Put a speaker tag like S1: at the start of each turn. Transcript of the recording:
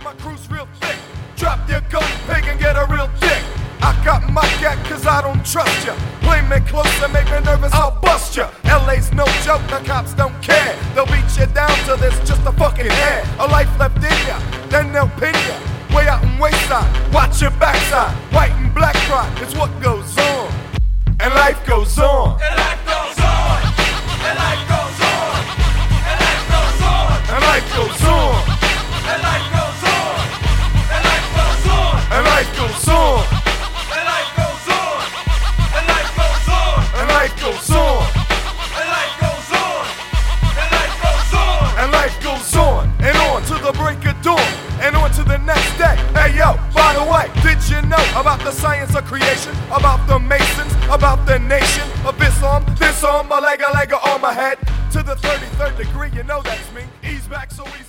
S1: my crew's real thick. Drop your gun, pig, and get a real dick. I got my gat cause I don't trust ya. Play me close and make me nervous, I'll bust ya. LA's no joke, the cops don't care. They'll beat you down till there's just a fucking hair. A life left in ya, then they'll pin ya. Way out in wayside, watch your backside. White and black cry, it's what goes on. And life goes on.
S2: And life goes on. And life goes on. And life goes on.
S1: And life goes on.
S2: And life goes on. And life goes on.
S1: And life goes on.
S2: And life goes on. And life goes on.
S1: And life goes on.
S2: And life goes on. And life goes on.
S1: And life goes on and on to the break of dawn and on to the next day. Hey yo, by the way, did you know about the science of creation? About the Masons, about the nation of this arm, my leg on my head. To the 33rd degree, you know that's me. Ease back so easy.